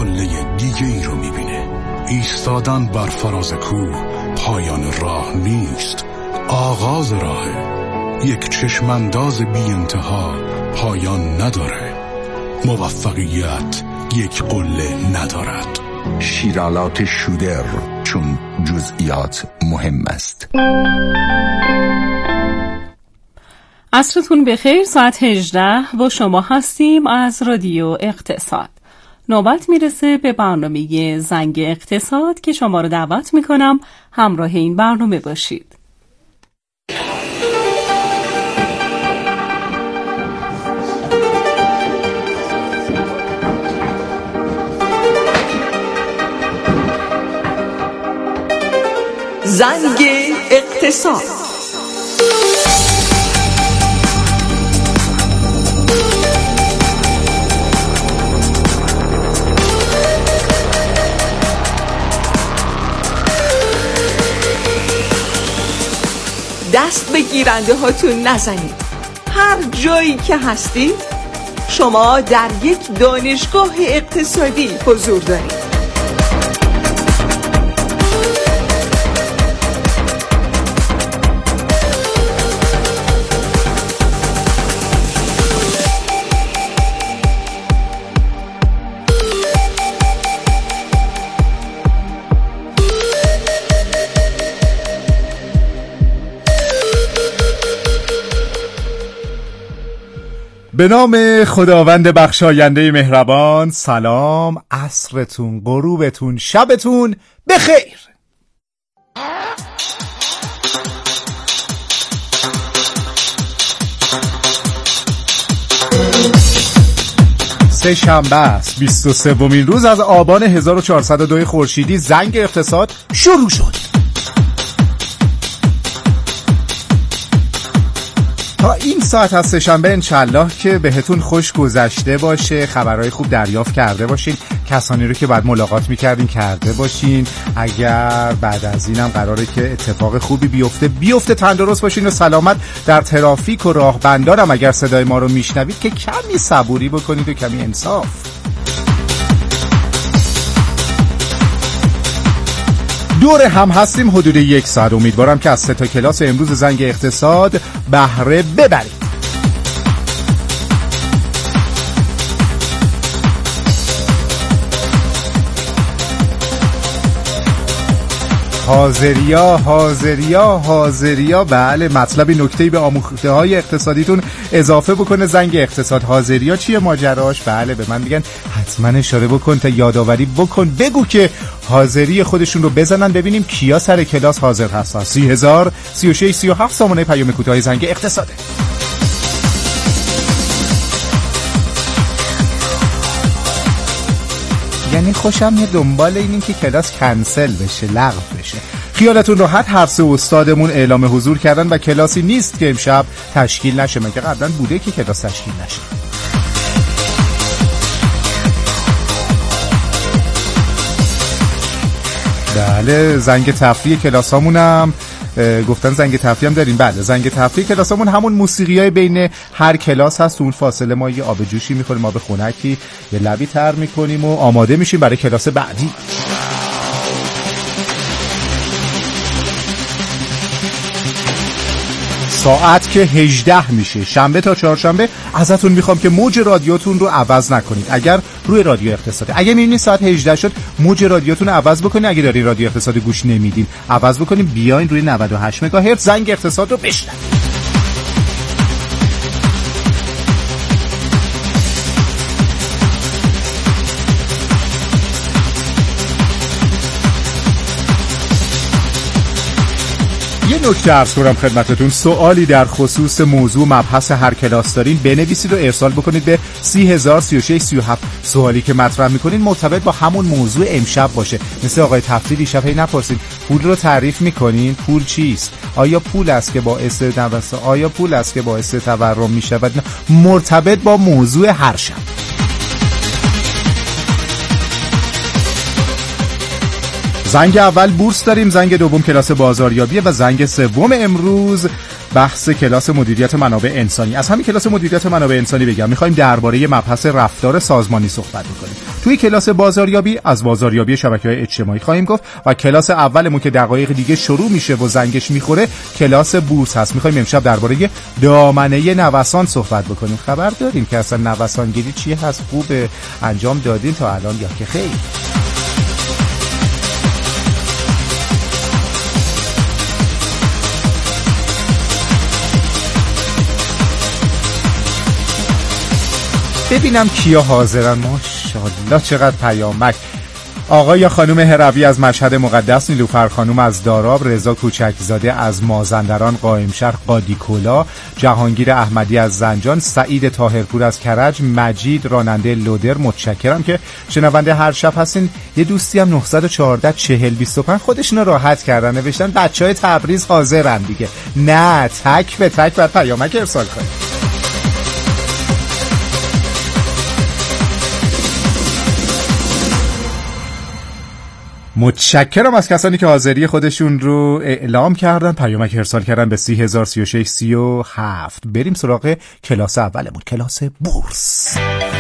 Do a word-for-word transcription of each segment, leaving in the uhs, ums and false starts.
قله دیگه ای رو میبینه. ایستادن بر فراز کوه پایان راه نیست، آغاز راهه. یک چشمانداز بی انتها پایان نداره. موفقیت یک قله ندارد. شیرالات شودر، چون جزئیات مهم است. عصرتون بخیر. ساعت هجده و شما هستیم از رادیو اقتصاد. نوبت میرسه به برنامه زنگ اقتصاد که شما رو دعوت میکنم همراه این برنامه باشید. زنگ اقتصاد. دست به گیرنده هاتون نزنید. هر جایی که هستید شما در یک دانشگاه اقتصادی حضور دارید. به نام خداوند بخشاینده مهربان. سلام، عصرتون، غروبتون، شبتون بخیر. سه شنبه است، بیست و سومین روز از آبان هزار و چهارصد و دو خورشیدی. زنگ اقتصاد شروع شد. تا این ساعت از سه‌شنبه انشالله که بهتون خوش گذشته باشه، خبرهای خوب دریافت کرده باشین، کسانی رو که بعد ملاقات میکردین کرده باشین. اگر بعد از اینم قراره که اتفاق خوبی بیفته بیفته، تندرست باشین و سلامت. در ترافیک و راهبندارم اگر صدای ما رو میشنوید که کمی صبوری بکنید و کمی انصاف. دور هم هستیم حدود یک ساعت. امیدوارم که از سه تا کلاس امروز زنگ اقتصاد بهره ببرید. حاضریا حاضریا حاضریا بله، مطلبی نکته‌ای به آموخته های اقتصادیتون اضافه بکنه زنگ اقتصاد. حاضریا چیه ماجراش؟ بله، به من میگن حتما اشاره بکن تا یادآوری بکن، بگو که حاضری خودشون رو بزنن ببینیم کیا سر کلاس حاضر هستن. سی هزار سی و شش سی و هفت سامانه پیام کوتاه زنگ اقتصاده. یعنی خوشم میاد دنبال اینیم که کلاس کنسل بشه، لغو بشه. خیالتون راحت، هر سه استادمون اعلام حضور کردن و کلاسی نیست که امشب تشکیل نشه. مگه قبلا بوده که کلاس تشکیل نشه؟ بله، زنگ تفریح کلاسامونم گفتن زنگ تفریح هم داریم. بله، زنگ تفریح کلاسامون همون موسیقیای بین هر کلاس هست. اون فاصله ما یه آب جوشی میخوریم، آب خنکی، یه لبی تر میکنیم و آماده میشیم برای کلاس بعدی. ساعت که هجده میشه، شنبه تا چهارشنبه، ازتون میخوام که موج رادیوتون رو عوض نکنید. اگر روی رادیو اقتصادی اگه میبینید ساعت هجده شد، موج رادیوتون رو عوض بکنید. اگه دارین رادیو اقتصادی گوش نمیدین، عوض بکنید، بیاین روی نود و هشت مگاهرتز زنگ اقتصاد رو بشنوید. یه نکته عرض کنم خدمتتون، سوالی در خصوص موضوع مبحث هر کلاس دارین بنویسید و ارسال بکنید به سی هزار سی و شش سی و هفت. سوالی که مطرح میکنین مرتبط با همون موضوع امشب باشه. مثل آقای تفضیل دیشب هی نپرسید پول رو تعریف میکنین، پول چیست؟ آیا پول است که باعث نوسان، آیا پول است که باعث تورم میشود؟ مرتبط با موضوع هر شب. زنگ اول بورس داریم، زنگ دوم کلاس بازاریابیه و زنگ سوم امروز بحث کلاس مدیریت منابع انسانی. از همین کلاس مدیریت منابع انسانی بگم، می‌خوایم درباره مبحث رفتار سازمانی صحبت بکنیم. توی کلاس بازاریابی از بازاریابی شبکه‌های اجتماعی خواهیم گفت و کلاس اولمون که دقایق دیگه شروع میشه و زنگش میخوره کلاس بورس هست. می‌خوایم امشب درباره دامنه نوسان صحبت بکنیم. خبر داریم که اصلا نوسانگیری چی هست؟ خوب انجام دادین تا الان یا که خیر؟ ببینم کیا حاضرن. ماشاءالله چقدر پیامک. آقا یا خانم هروی از مشهد مقدس، نیلوفر خانم از داراب، رضا کوچکزاده از مازندران، قائمشهر قادیکولا، جهانگیر احمدی از زنجان، سعید طاهرپور از کرج، مجید راننده لودر. متشکرم که شنونده هر شب هستین. یه دوستی هم نه یک چهار چهل بیست و پنج خودشون راحت کردن، نوشتن بچهای تبریز حاضرن دیگه. نه، تک به تک بر پیامک ارسال کنید. متشکرم از کسانی که حاضری خودشون رو اعلام کردن، پیامک ارسال کردن به سی هزار سی و شش سی و هفت. بریم سراغ کلاس اولمون، کلاس بورس.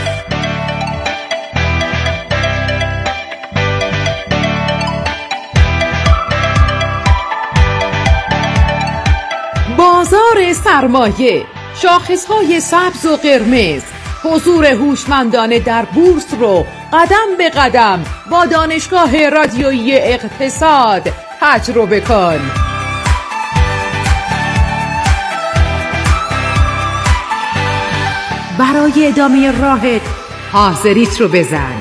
بازار سرمایه، شاخصهای سبز و قرمز، حضور هوشمندانه در بورس رو قدم به قدم با دانشگاه رادیویی اقتصاد تجربه کن. برای ادامه راهت حاضریت رو بزن.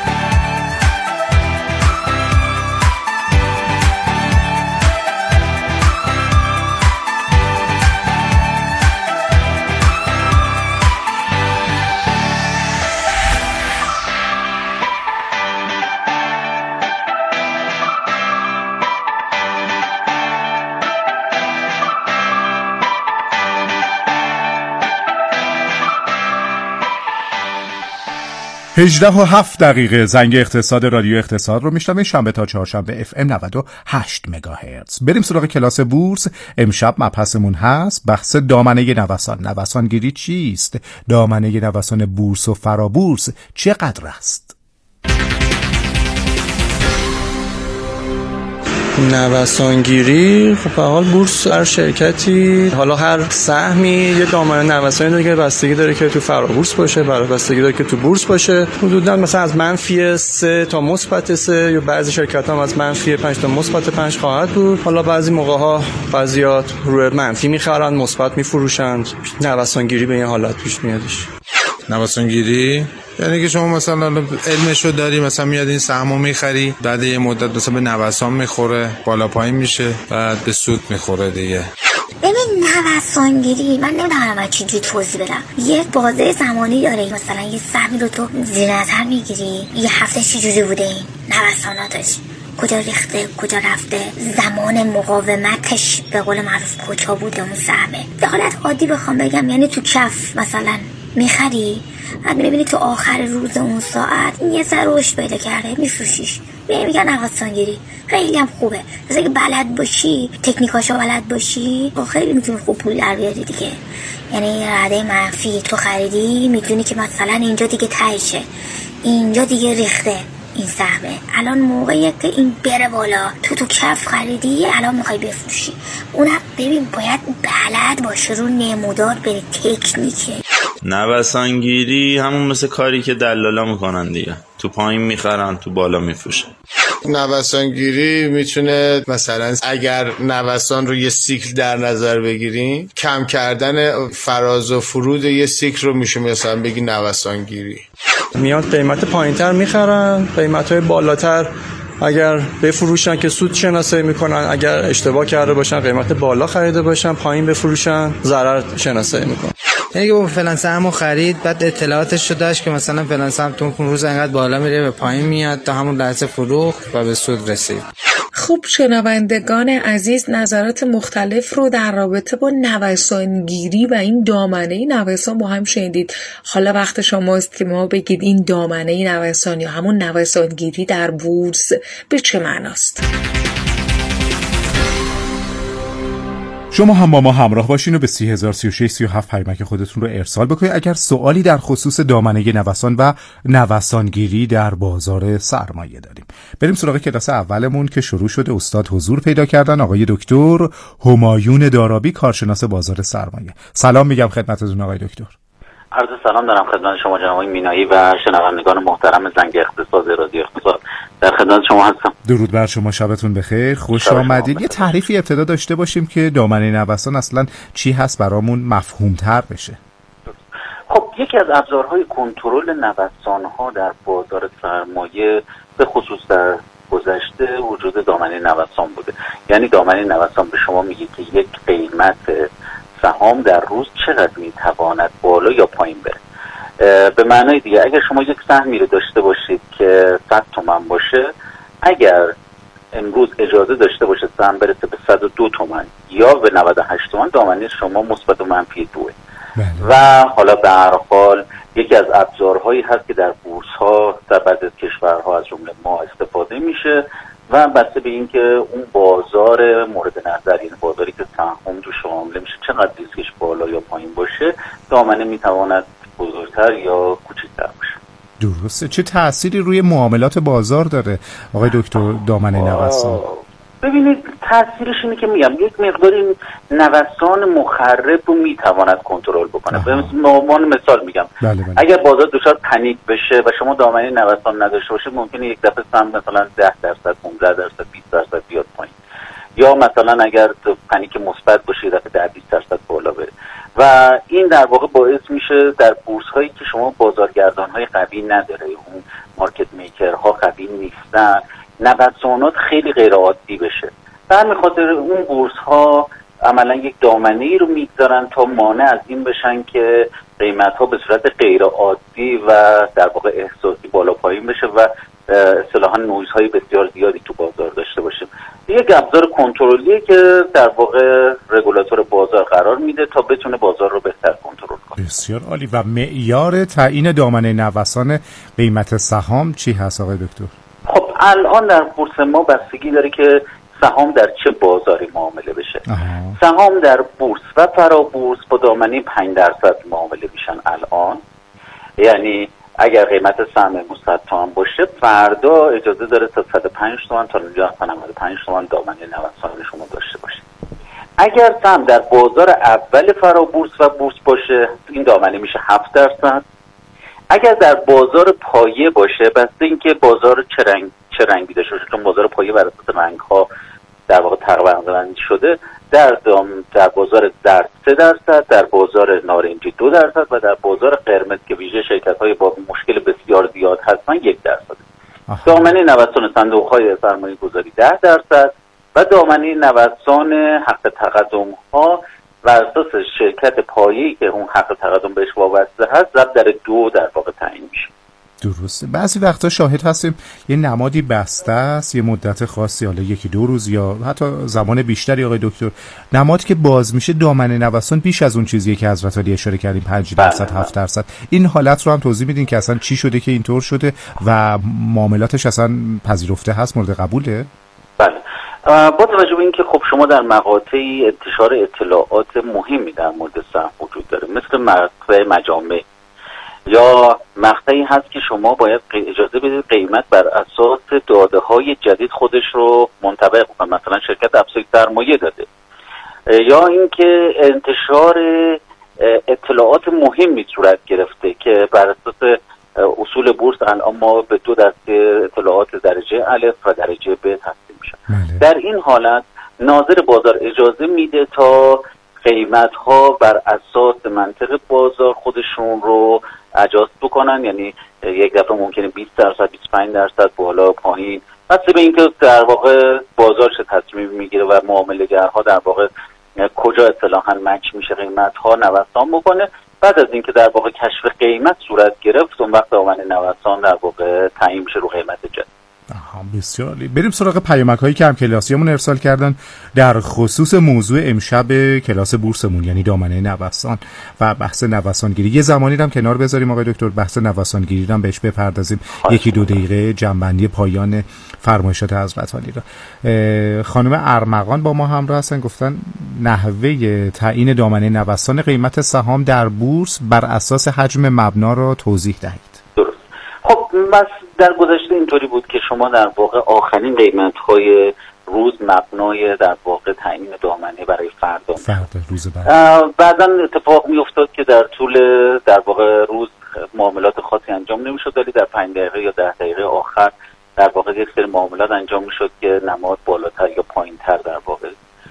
هجده و هفت دقیقه زنگ اقتصاد رادیو اقتصاد رو میشنوید شنبه تا چهارشنبه اف ام نود و هشت مگاهرتز. بریم سراغ کلاس بورس. امشب مبحثمون هست بحث دامنه نوسان. نوسانگیری چیست؟ دامنه نوسان بورس و فرابورس چقدر است؟ نوسانگیری خب به حال بورس هر شرکتی، حالا هر سهمی یه دامنه نوسانی داره که بستگی داره که تو فرابورس باشه، برای بستگی داره که تو بورس باشه. حدوداً مثلا از منفی سه تا مثبت سه، یا بعضی شرکت‌ها هم از منفی پنج تا مثبت پنج خواهد بود. حالا بعضی موقع‌ها بعضیات روی منفی می‌خرن، مثبت می‌فروشند. نوسانگیری به این حالت پیش میادش. نوسانگیری یعنی که شما مثلا علمشو داری، مثلا میاد این سهمو میخری، بعد یه مدت مثلا به نوسان میخوره، بالا پایین میشه، بعد به سود میخوره دیگه. ببین نوسانگیری من نمیدونم چی جوری توضیح بدم. یه بازه زمانی داره، مثلا یه سهمی رو تو زیر نظر میگیری، یه هفته چی جوری بوده این نوساناتش، کجا ریخته کجا رفته، زمان مقاومتش به قول معروف کجا بوده اون سهمه. به حالت عادی بخوام بگم یعنی تو کف مثلا میخری، بعد میبینی تو آخر روز اون ساعت یه ذره رشد پیدا کرده میفروشیش. میگن میگن نوسانگیری. خیلی هم خوبه مثلا که بلد باشی، تکنیکاشو بلد باشی، خیلی میتونی خوب پول در بیاری دیگه. یعنی رده منفی تو خریدی، میدونی که مثلا اینجا دیگه تایشه، اینجا دیگه ریخته این سهمه، الان موقعیه که این بره بالا، تو تو کف خریدی الان میخوای بفروشی. اونم ببین باید بلد باشه، رو نمودار بره، تکنیکه. نوسانگیری همون مثل کاری که دلالا میکنن دیگه، تو پایین میخرن تو بالا میفروشن. نوسانگیری میتونه مثلا اگر نوسان رو یه سیکل در نظر بگیریم، کم کردن فراز و فرود یه سیکل رو میشه مثلا بگی نوسانگیری. میاد قیمت پایینتر میخرن، قیمت‌های بالاتر اگر بفروشن که سود شناسایی میکنن، اگر اشتباه کرده باشن قیمت بالا خریده باشن پایین بفروشن ضرر شناسایی میکنن. یعنی که فلان سهمو خرید، بعد اطلاعاتش رو داشت که مثلا فلان سهم تو اون روز انقدر بالا میره به پایین میاد، تا همون لحظه فروخت و به سود رسید. خب شنوندگان عزیز، نظرات مختلف رو در رابطه با نوسانگیری و این دامنه نوسان با هم شنیدید. حالا وقت شماست که ما بگید این دامنه نوسان یا همون نوسانگیری در بورس به چه معناست؟ شما هم با ما همراه باشین و به سی هزار سی و شش سی و هفت پیامک خودتون رو ارسال بکنید اگر سوالی در خصوص دامنه نوسان و نوسانگیری در بازار سرمایه داریم. بریم سراغ کلاس اولمون که شروع شده. استاد حضور پیدا کردن، آقای دکتر همایون دارابی، کارشناس بازار سرمایه. سلام میگم خدمتتون آقای دکتر. عرض سلام دارم خدمت شما جناب آقای مینایی و شنوندگان محترم زنگ اقتصاد رادیو اقتصاد. در خدمت شما هستم. درود بر شما، شبتون بخیر، خوش آمدید. یه تعریفی ابتدا داشته باشیم که دامنه نوسان اصلا چی هست برامون مفهوم‌تر بشه. خب یکی از ابزارهای کنترل نوسان‌ها در بازار سرمایه به خصوص در گذشته وجود دامنه نوسان بوده. یعنی دامنه نوسان به شما میگه که یک قیمت سهام در روز چقدر میتواند بالا یا پایین بره. به معنای دیگه اگر شما یک سهمی رو داشته باشید که صد تومن باشه، اگر امروز اجازه داشته باشه سهم برسه به صد و دو تومن یا به نود و هشت تومن، دامنه شما مثبت و منفی دوه. و حالا به هر حال یکی از ابزارهایی هست که در بورس ها در بعضی از کشورها از جمله ما استفاده میشه و بسته به اینکه اون بازار مورد نظر، یعنی بازاری که سهام تو شامل میشه، چقدر ریسکش بالا یا پایین باشه، دامنه میتواند بزرگتر یا کوچکتر باشه. درسته. چه تأثیری روی معاملات بازار داره آقای دکتر دامنه نوسان؟ ببینید تأثیرش اینه که میگم یک مقداری نوسان مخرب رو میتواند کنترل بکنه. به عنوان مثال میگم بله بله. اگر بازار دچار پنیک بشه و شما دامنه نوسان نداشته باشه، ممکنه یک دفعه سهم مثلا ده درصد، پانزده درصد، بیست درصد بیاد پایین، یا مثلا اگر پنیک مثبت باشه یک دفعه ده بیست درصد بالا بره. و این در واقع باعث میشه در بورس هایی که شما بازارگردان های قوی نداره، اون مارکت میکر ها قوی نیستن، نوسانات خیلی غیر عادی بشه. در میخاطر اون بورس ها عملا یک دامنه ای رو میگذارن تا مانع از این بشن که قیمت ها به صورت غیر عادی و در واقع احساسی بالا پایین بشه و اصطلاحاً نویزهای بسیار زیادی تو بازار داشته باشه. یک ابزار کنترلیه که در واقع رگولاتور بازار قرار میده تا بتونه بازار رو بهتر کنترل کنه. بسیار عالی. و معیار تعیین دامنه نوسان قیمت سهام چی هست آقای دکتر؟ خب الان در بورس ما بستگی داره که سهام در چه بازاری معامله بشه. آها. سهام در بورس و فرابورس با دامنه پنج درصد معامله میشن الان. یعنی اگر قیمت سهم امروز صد تومان باشه، فردا اجازه داره تا صد و پنج تومان تا نود و پنج تومان دامنه نوسان شما داشته باشه. اگر سهم در بازار اول فرابورس و بورس باشه، این دامنه میشه هفت درصد. اگر در بازار پایه باشه، بسته اینکه بازار چه رنگ چه رنگی داشته باشه، چون بازار پایه بر اساس رنگ ها در واقع تقریبا بندی شده، در دام در بازار زرد سه درصد، در بازار نارنجی دو درصد و در بازار قرمز که ویژه شرکت های با مشکل بسیار زیاد هستن یک درصد. دامنه نوسان صندوق های سرمایه گذاری ده درصد و دامنه نوسان حق تقدم ها بر اساس شرکت پایه‌ای که اون حق تقدم بهش وابسته هست ضرب در دو در واقع تعیین میشه. درسته. بعضی وقتا شاهد هستیم یه نمادی بسته است یه مدت خاصی، حالا یکی دو روز یا حتی زمان بیشتری آقای دکتر، نمادی که باز میشه دامنه نوسان بیش از اون چیزیه که حضرت علی اشاره کردیم پنج درصد هفت درصد. این حالت رو هم توضیح میدین که اصلا چی شده که اینطور شده و معاملاتش اصلا پذیرفته هست، مورد قبوله؟ بله. با توجه به اینکه خب شما در مقاطعی انتشار اطلاعات مهمی در مورد سهم وجود داره، مثل مقطع مجامع یا مقطعی هست که شما باید اجازه بدید قیمت بر اساس داده های جدید خودش رو منطبق کنه، مثلا شرکت افزایش سرمایه داده، یا اینکه انتشار اطلاعات مهمی صورت گرفته که بر اساس اصول بورس الان ما به دو دسته اطلاعات درجه الف و درجه ب تقسیم میشن. در این حالت ناظر بازار اجازه میده تا قیمت ها بر اساس منطق بازار خودشون رو اجاست بکنن، یعنی یک دفعه ممکنه بیست درصد بیست و پنج درصد بالا پایین، بسته به اینکه در واقع بازار چه تصمیم میگیره و معامله‌گرها در واقع کجا اصطلاحاً مچ میشه قیمت ها نوسان بکنه. بعد از اینکه در واقع کشف قیمت صورت گرفت، اون وقت دامنه نوسان در واقع تعیین میشه رو قیمت جدید. آها بسیار عالی. بریم سراغ پیامک هایی که هم کلاسیمون ارسال کردن در خصوص موضوع امشب کلاس بورسمون، یعنی دامنه نوسان و بحث نوسانگیری. یه زمانی هم کنار بذاریم آقای دکتر، بحث نوسانگیری هم بهش بپردازیم، یکی دو دقیقه جنبندی پایان فرمایشات حضرت عالی را. خانم ارمغان با ما همراه هستن، گفتن نحوه تعیین دامنه نوسان قیمت سهام در بورس بر اساس حجم مبنا را توضیح دهید. درست. خب بس در گذشته اینطوری بود که شما در واقع آخرین قیمت‌های روز مبنای در واقع تعیین دامنه برای فردا فردا روز بعد بعداً اتفاق می‌افتاد که در طول در واقع روز معاملات خاصی انجام نمی‌شد، ولی در پنج دقیقه یا ده دقیقه آخر در واقع یک سری معاملات انجام می‌شد که نماد بالاتر یا پایین‌تر در واقع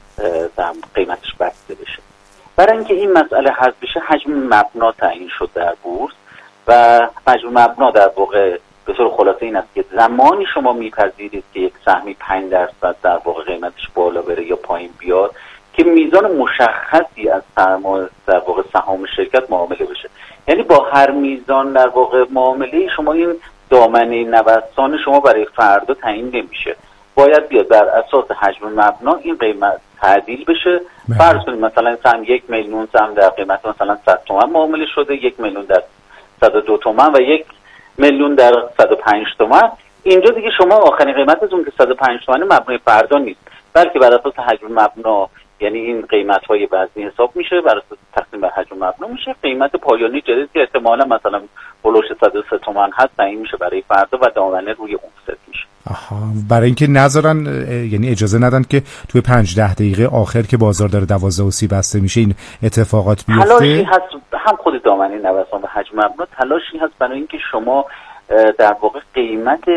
در قیمتش بسته بشه. برای اینکه این مسئله حل بشه حجم مبنا تعیین شد در بورس و حجم مبنا در واقع به طور خلاصه این است که زمانی شما میپذیرید که یک سهمی پنج درصد در واقع قیمتش بالا بره یا پایین بیاد که میزان مشخصی از سرمایه در واقع سهام شرکت معامله بشه. یعنی با هر میزان در واقع معامله شما این دامنه نوسان شما برای فردا تعیین نمیشه، باید بیاد بر اساس حجم مبنا این قیمت تعدیل بشه. فرض کنید مثلا سهم یک میلیون سهم در قیمت مثلا صد تومان معامله شده، یک میلیون در صد و دو تومان و یک میلیون در صد و پنج تومان. اینجا دیگه شما آخرین قیمتتون که صد و پنج تومان مبنای فردا نیست، بلکه بر اساس حجم مبنا، یعنی این قیمت‌های وزنی حساب میشه، بر اساس تقسیم بر حجم مبنا میشه قیمت پایانی جدید که احتمالاً مثلا بلوش صد و سه تومان هست تعیین میشه برای فردا و دامنه روی اون ست میشه. آها، برای اینکه نذارن، یعنی اجازه ندن که توی پنج ده دقیقه آخر که بازار داره دوازده و سی بسته میشه این اتفاقات بیفته. تلاشی هست هم خود دامنه نوسان و حجم مبنا تلاشی هست برای اینکه شما در واقع قیمت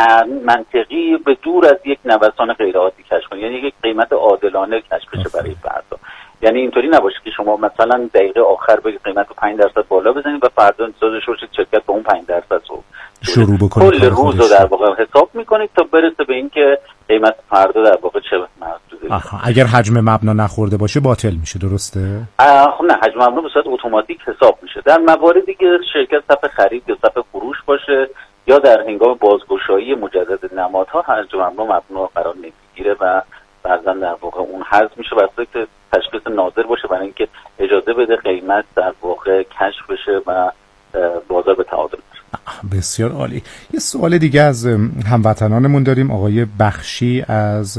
منطقی به دور از یک نوسان غیر عادی کشف کنید، یعنی یک قیمت عادلانه کشف بشه برای فردا. یعنی اینطوری نباشه که شما مثلا دقیقه آخر بگید قیمت رو پنج درصد بالا بزنید و فردا انتظارش باشه شرکت به اون پنج درصد رو شروع بکنید. کل روز رو در واقع حساب میکنید تا برسه به اینکه قیمت فردا در واقع چه محدوده. آها، اگر حجم مبنا نخورده باشه باطل میشه، درسته؟ خب نه، حجم مبنا به صورت اتوماتیک حساب میشه. در مواردی که شرکت صف خرید یا صف فروش باشه یا در هنگام بازگشایی مجدد نمادها حجم مبنا مبنا قرار نمیگیره و بعضا در واقع اون حذف میشه واسه که تشخیص ناظر باشه برای اینکه اجازه بده قیمت در واقع کشف بشه و بازار به تعادل بشه. بسیار عالی. یه سوال دیگه از هموطنانمون داریم. آقای بخشی از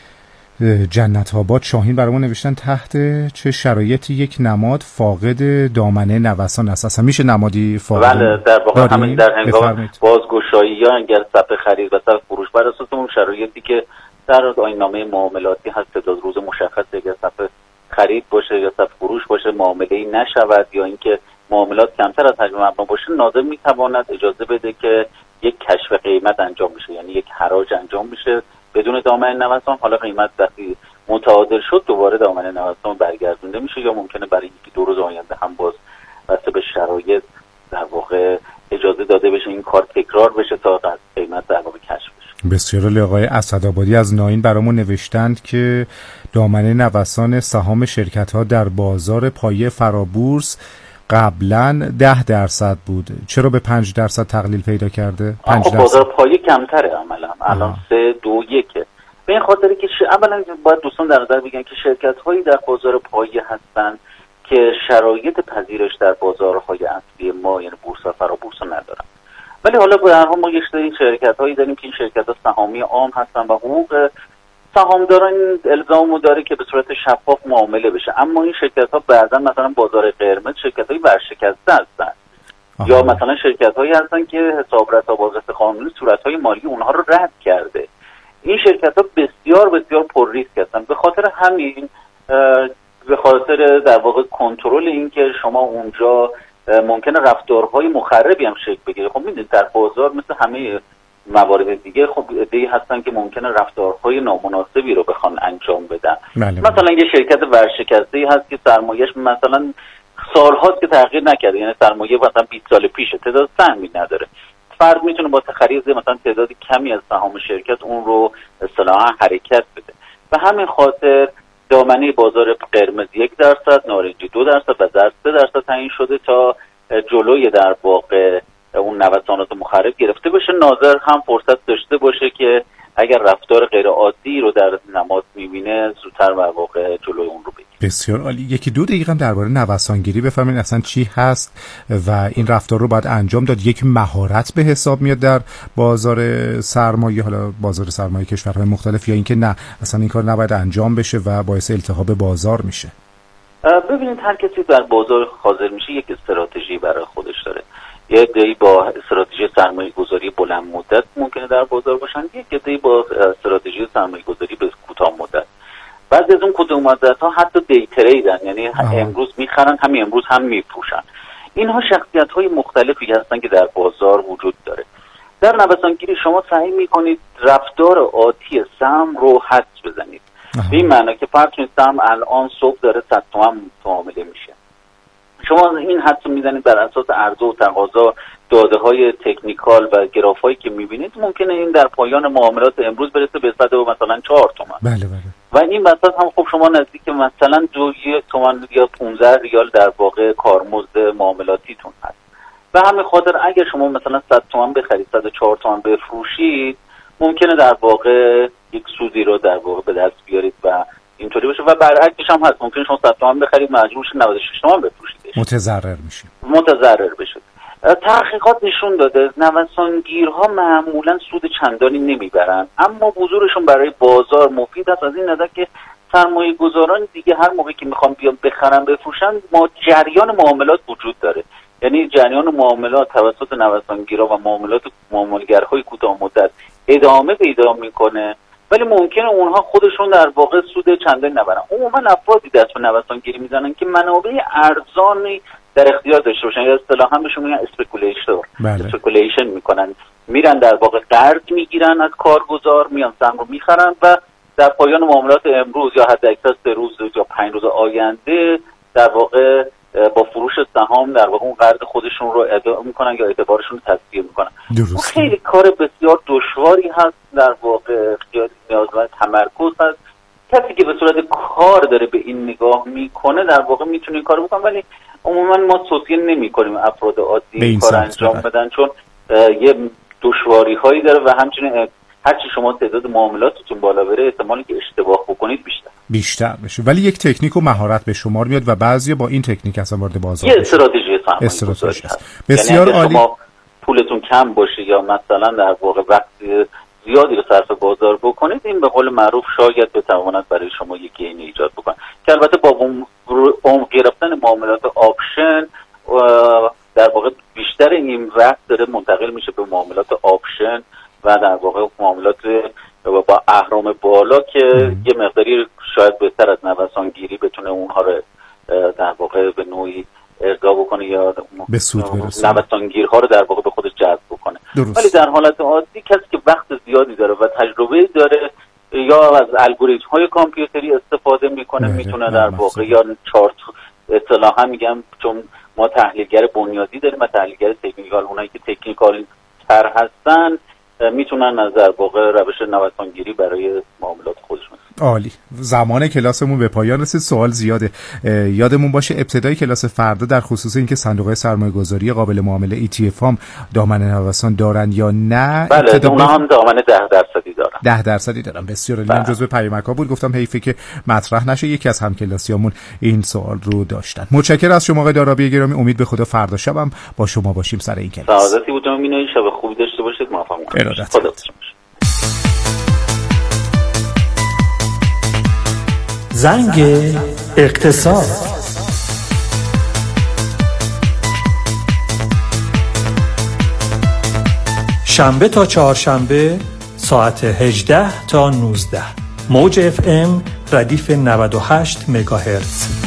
جنت آباد شاهین برامون نوشتن تحت چه شرایطی یک نماد فاقد دامنه نوسان است؟ اصلا میشه نمادی فاقد؟ بله، در واقع همین در هنگام بازگشایی یا اگر صف خرید و صف فروش بر اساس اون شرایطی که در آیین‌نامه معاملاتی هست، تعداد روز مشخصه، اگر صف خرید باشه یا صف فروش باشه معامله‌ای نشود یا اینکه معاملات کمتر از حجم مبنا باشه، ناظر میتواند اجازه بده که یک کشف قیمت انجام بشه، یعنی یک حراج انجام بشه بدون دامنه نوسان. حالا قیمت وقتی متعادل شد دوباره دامنه نوسان برگردونده میشه یا ممکنه برای یکی دو روز آینده هم باز بسته به شرایط در واقع اجازه داده بشه این کار تکرار بشه تا قیمت در واقع کشف بشه. بسیار عالی. آقای اسدآبادی از ناین برامون نوشتند که دامنه نوسان سهام شرکت‌ها در بازار پایه فرابورس قبلا ده درصد بود، چرا به پنج درصد تقلیل پیدا کرده؟ پنج درصد بازار پایه کمتره عملا، الان سه دو یکه. به این خاطر که ش... اولا باید دوستان در نظر بگیرن که شرکت هایی در بازار پایه هستن که شرایط پذیرش در بازارهای اصلی ما یعنی بورس و فرابورس ندارن. ولی حالا به هر حال ما یک سری شرکت هایی داریم که این شرکت ها سهامی عام هستن و حقوق سهامداران الزامو داره که به صورت شفاف معامله بشه، اما این شرکت ها بعضا مثلا بازار قرمز شرکت های ورشکسته هستن آه. یا مثلا شرکت هایی هستن که حسابرس و بازرس قانونی صورت های مالی اونها رو رد کرده. این شرکت ها بسیار بسیار پر ریسک هستن. به خاطر همین به خاطر در واقع کنترل این که شما اونجا ممکنه رفتارهای مخربی هم شکل بگیره. خب میدونید در بازار مثل همه موارد دیگه خب ایده هستن که ممکنه رفتارهای نامناسبی رو بخوان انجام بدن. بله بله. مثلا یه شرکت ورشکسته‌ای هست که سرمایه‌اش مثلا سال‌هاست که تغییر نکرده، یعنی سرمایه مثلا بیست سال پیشه، تعداد سهمی نداره. فرد میتونه با خرید مثلا تعداد کمی از سهام شرکت اون رو اصطلاحاً حرکت بده. به همین خاطر دامنه بازار قرمز یک درصد، نارنجی دو درصد و زرد سه درصد تعیین شده تا جلوی در واقع اون نوسانات مخرب گرفته بشه، ناظر هم فرصت داشته باشه که اگر رفتار غیر عادی رو در نماد میبینه زودتر در واقع جلوی اون رو بگیره. بسیار عالی. یکی دو دقیقه هم درباره نوسانگیری بفهمین اصلا چی هست و این رفتار رو باید انجام داد. یک مهارت به حساب میاد در بازار سرمایه، حالا بازار سرمایه کشورهای مختلف، یا اینکه نه اصلا این کار نباید انجام بشه و باعث التهاب بازار میشه؟ ببینید هر کسی در بازار حاضر میشه یک استراتژی برای خودش داره. یه عده‌ای با استراتژی سرمایه‌گذاری بلند مدت ممکنه در بازار باشن، یک عده‌ای با استراتژی سرمایه‌گذاری به کوتاه مدت. بعضی از اون کوتاه مدت‌ها حتی دی تریدن، یعنی آه. امروز میخرن همین امروز هم میفروشن. اینها شخصیت‌های مختلفی هستن که در بازار وجود داره. در نوسانگیری شما سعی میکنید رفتار عادی سهم رو حدس بزنید. به این معنی که فرض کنید سهم الان صبح داره صد تومن معامله میشه. شما این حدس رو میزنید بر اساس عرضه و تقاضا، داده های تکنیکال و گراف هایی که میبینید ممکنه این در پایان معاملات امروز برسه به صد و مثلا چهار تومن. بله بله. و این وسط هم خب شما نزدیک مثلا دو تومن یا پانزده ریال در واقع کارمزد معاملاتیتون هست. و همین خاطر اگر شما مثلا صد تومن بخرید صد و چهار تومن بفروشید ممکنه در واقع یک سودی رو در واقع به دست بیارید و اینطوری باشه. و برعکسش هم هست، ممکنه شما صد تومن بخرید مجبور شید نود و شش تومن بفروشید، متضرر میشید. متضرر بشید. تحقیقات نشون داده نوسانگیرها معمولا سود چندانی نمیبرن، اما حضورشون برای بازار مفید است، از این نظر که سرمایه گذاران دیگه هر موقعی که میخوان بیان بخرن بفروشن ما جریان معاملات وجود داره. یعنی جریان معاملات توسط نوسانگیرها و معاملات معامله‌گرهای کوتاه مدت ادامه پیدا میکنه، ولی ممکنه اونها خودشون در واقع سود چندانی نبرن. عموما افرادی دست به نوسانگیری میزنن که منابع ارزانی در اختیار داشته باشن، یا اصطلاحا بهشون میگن اسپکولیشن. اسپکولیشن میکنن، میرن در واقع قرض میگیرن از کارگزار، میان سهم رو میخرن و در پایان معاملات امروز یا حد اکثر سه روز یا پنج روز آینده در واقع با فروش سهام در واقع اون قرض خودشون رو ادا میکنن یا اعتبارشون رو تصفیه میکنن. خیلی کار بسیار دشواری هست، در واقع خیلی نیازمند تمرکز هست. کسی که به صورت کار داره به این نگاه میکنه در واقع میتونه این کارو بکنه، ولی عموما ما توصیه نمیکنیم افراد عادی این کار انجام بدن، چون یه دشواری هایی داره و همچنین هرچی شما تعداد معاملاتتون بالا بره احتمالی که اشتباه بکنید بیشتر بیشتر بشه. ولی یک تکنیک و مهارت به شمار میاد و بعضیا با این تکنیک اصلا وارد بازار یه استراتژی سرمایه‌گذاری هست. بسیار یعنی عالی. شما پولتون کم باشه یا مثلا در واقع وقتی زیادی رو صرف بازار بکنید، این به قول معروف شاید بتواند برای شما یک گین ایجاد بکنه که البته با عمق گرفتن معاملات آپشن در واقع بیشتر این وقت داره منتقل میشه به معاملات آپشن و در واقع معاملات با اهرم بالا که ام. یه مقداری شاید بهتر از نوسانگیری بتونه اونها رو در واقع به نوعی ارضا بکنه یا به سود برسونه، نوسانگیرها رو در واقع به خودش جذب بکنه. درست. ولی در حالت عادی کسی که وقت زیادی داره و تجربه داره یا از الگوریتم های کامپیوتری استفاده میکنه میتونه در واقع یا چارت اصطلاحا میگم، چون ما تحلیلگر بنیادی داریم و تحلیلگر تکنیکال، اونایی که تکنیکال تر هستن میتونن از در واقع روش نوسانگیری برای معاملات خودشون. عالی. زمان کلاسمون به پایان رسید، سوال زیاده. یادمون باشه ابتدای کلاس فردا در خصوص اینکه صندوق سرمایه‌گذاری قابل معامله ای تی اف هم دامن نوسان دارن یا نه. بله اونها هم دامن ده درصدی دارن. ده درصدی دارن. بسیار عالی. من جزو پیامک‌ها بود، گفتم حیفه که مطرح نشه. یکی از همکلاسیامون این سوال رو داشتن. متشکرم از شما آقای دارابی گرامی. امید به خدا فردا شبم با شما باشیم سر این کلاس. سعادتی بود. امید شب خوبی داشته باشید. موفق باشید. زنگ اقتصاد. شنبه تا چهارشنبه ساعت هجده تا نوزده موج اف ام ردیف نود و هشت مگاهرتز.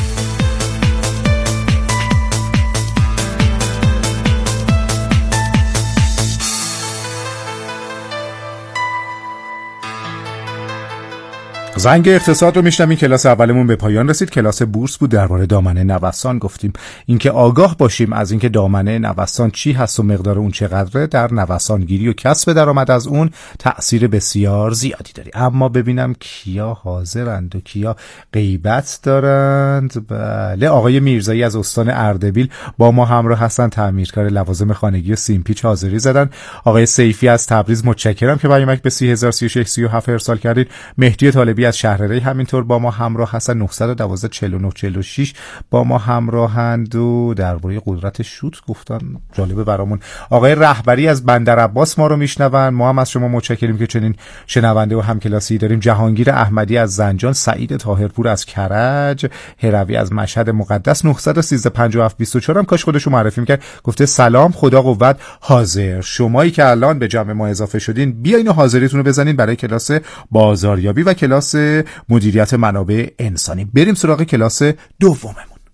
زنگ اقتصاد رو میشنویم. کلاس اولمون به پایان رسید. کلاس بورس بود، درباره دامنه نوسان گفتیم. اینکه آگاه باشیم از اینکه دامنه نوسان چی هست و مقدار اون چقدره در نوسان گیری و کسب درآمد از اون تأثیر بسیار زیادی داره. اما ببینم کیا حاضرند و کیا غیبت دارند. بله، آقای میرزایی از استان اردبیل با ما همراه هستن، تعمیرکار لوازم خانگی و سیمپیچ حاضری زدن. آقای سیفی از تبریز متشکرم که پیامک به سی هزار سی و شش سی و هفت ارسال کردید. مهدی طالبی از شهر ری همینطور با ما همراه هستن. نه یک دو چهار نه چهار شش با ما همراهند و درباره قدرت شوت گفتن. جالبه برامون. آقای رهبری از بندر عباس ما رو میشنون. ما هم از شما متشکریم که چنین شنونده و همکلاسی داریم. جهانگیر احمدی از زنجان، سعید طاهرپور از کرج، هروی از مشهد مقدس. نه یک سه پنج هفت دو چهار هم کاش خودشو معرفی میکرد. گفته سلام، خدا قوت، حاضر. شمایی که الان به جمع ما اضافه شدین بیاین و حاضریتون رو بزنین برای کلاس بازاریابی و کلاس مدیریت منابع انسانی. بریم سراغ کلاس دوممون.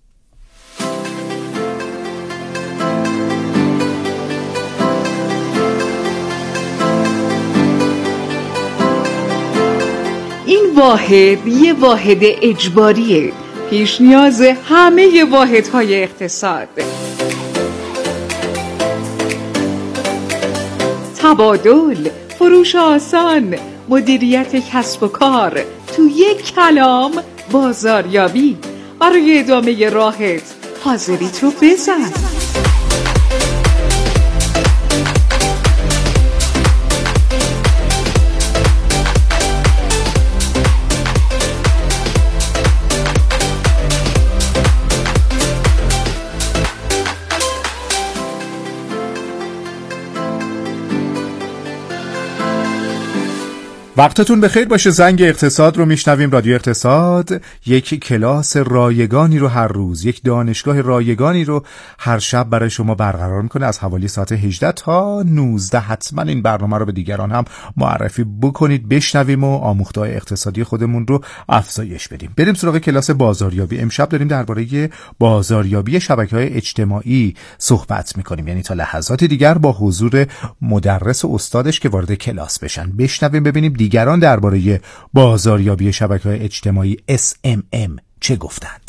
این واحد یه واحد اجباریه، پیش نیاز همه واحدهای اقتصاد. تبادل، فروش آسان، مدیریت کسب و کار، تو یک کلام بازاریابی. برای ادامه راهت حاضریت رو بزن. وقتتون بخیر باشه. زنگ اقتصاد رو میشنویم. رادیو اقتصاد یک کلاس رایگانی رو هر روز، یک دانشگاه رایگانی رو هر شب برای شما برقرار میکنه از حوالی ساعت هجده تا نوزده. حتما این برنامه رو به دیگران هم معرفی بکنید، بشنویم و آموخته‌های اقتصادی خودمون رو افزایش بدیم. بریم سراغ کلاس بازاریابی. امشب داریم درباره بازاریابی شبکه‌های اجتماعی صحبت میکنیم، یعنی تا لحظات دیگر با حضور مدرس و استادش که وارد کلاس بشن. بشنویم ببینیم دیگران درباره بازاریابی شبکه‌های اجتماعی اس ام ام چه گفتند.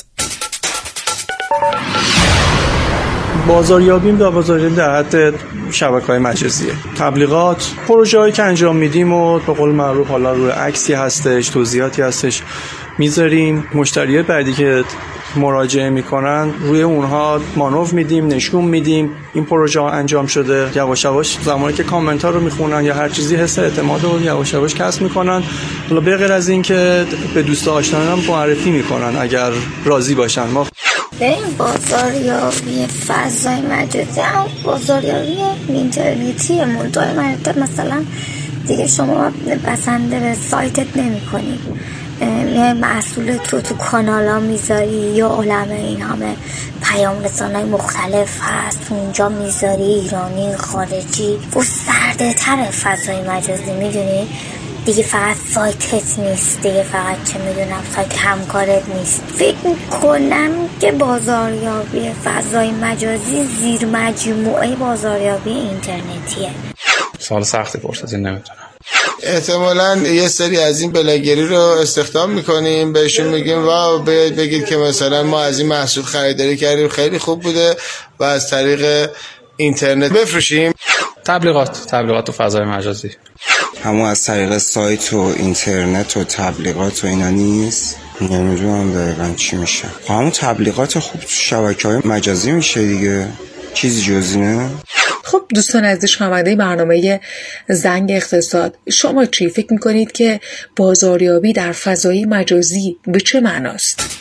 بازاریابی و بازاریابی در حد شبکه‌های مجازیه، تبلیغات، پروژه‌ای که انجام میدیم و به قول معروف حالا روی عکسی هستش، توضیحاتی هستش میذاریم. مشتریای بعدی که مراجعه میکنن روی اونها مانور میدیم، نشون میدیم این پروژه ها انجام شده. یواش یواش زمانی که کامنت ها رو میخونن یا هر چیزی حس اعتماد رو یواش یواش کسب میکنن. حالا به غیر از این که به دوست آشنایان هم معرفی میکنن اگر راضی باشن. ما به این بازاریابی فضای مجازی هم بازاریابی اینترنتی منتهای مرتب مثلا دیگه شما بسنده به سایتت نمی کنی، یه محصول تو تو کانال ها میذاری یا علمه این همه پیام رسانای مختلف هست اونجا میذاری، ایرانی خارجی و سرده تر فضای مجازی. میدونی دیگه فقط سایتت نیست، دیگه فقط چه میدونم سایت همکارت نیست. فکر میکنم که بازاریابی فضای مجازی زیر مجموعه بازاریابی اینترنتیه. سوال سختی پرسیدین، نمیتونم. احتمالاً یه سری از این بلاگری رو استخدام میکنیم، بهشون میگیم واو بیاید بگید که مثلا ما از این محصول خریداری کردیم خیلی خوب بوده و از طریق اینترنت بفروشیم. تبلیغات تبلیغات و فضای مجازی همون از طریق سایت و اینترنت و تبلیغات و اینا نیست. نمیدونم دقیقا چی میشه. همون تبلیغات خوب تو شبکه‌های مجازی میشه دیگه، چیزی جزی نه. خب دوستان عزیز شنونده برنامه زنگ اقتصاد، شما چی فکر میکنید که بازاریابی در فضای مجازی به چه معناست؟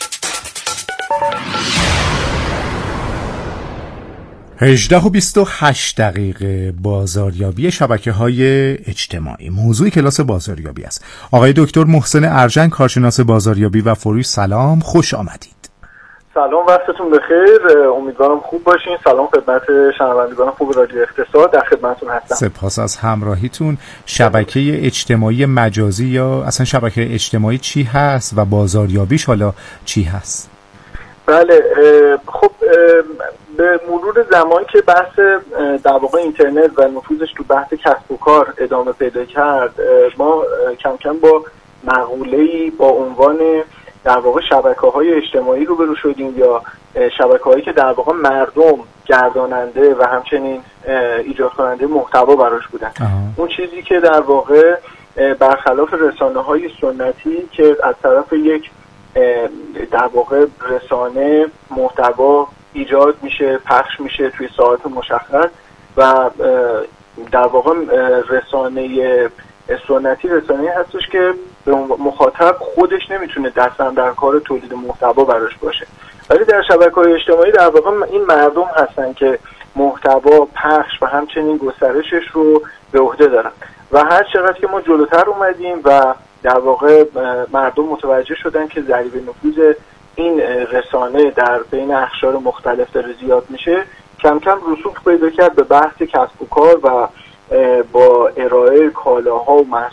هجده و بیست و هشت دقیقه. بازاریابی شبکه‌های اجتماعی موضوع کلاس بازاریابی است. آقای دکتر محسن ارجن، کارشناس بازاریابی و فروش، سلام، خوش آمدید. سلام، وقتتون بخیر، امیدوارم خوب باشین. سلام خدمت شنوندگان خوب رادیو اقتصاد، در خدمتتون هستم. سپاس از همراهیتون. شبکه اجتماعی مجازی یا اصلا شبکه اجتماعی چی هست و بازاریابیش حالا چی هست؟ بله، خب به مرور زمان که بحث در واقع اینترنت و نفوذش تو بحث کسب و کار ادامه پیدا کرد، ما کم کم با مقوله‌ای با عنوان در واقع شبکه‌های اجتماعی روبرو شدیم یا شبکه‌هایی که در واقع مردم گرداننده و همچنین ایجاد کننده محتوا براش بودن. آه. اون چیزی که در واقع برخلاف رسانه‌های سنتی که از طرف یک در واقع رسانه محتوا ایجاد میشه، پخش میشه توی ساعت مشخص و در واقع رسانه سنتی رسانه‌ای هستش که مخاطب خودش نمیتونه دستم در کار تولید محتوا براش باشه، ولی در شبکه‌های اجتماعی در واقع این مردم هستن که محتوا پخش و همچنین گسترشش رو به عهده دارن و هر چقدر که ما جلوتر اومدیم و در واقع مردم متوجه شدن که ضریب نفوذ این رسانه در بین اقشار مختلف داره زیاد میشه، کم کم رسوخ پیدا کرد به بحث کسب و کار و با ارائه کالاها و